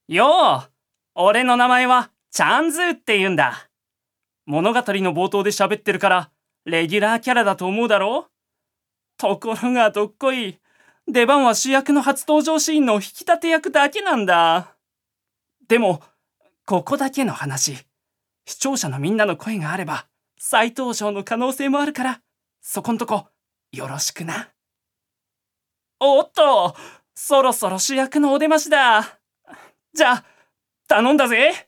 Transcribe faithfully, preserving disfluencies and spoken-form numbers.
よう、俺の名前はチャンズーって言うんだ。物語の冒頭で喋ってるからレギュラーキャラだと思うだろ。ところがどっこい、出番は主役の初登場シーンの引き立て役だけなんだ。でもここだけの話、視聴者のみんなの声があれば再登場の可能性もあるから、そこんとこよろしくな。おっと、そろそろ主役のお出ましだ。じゃあ頼んだぜ。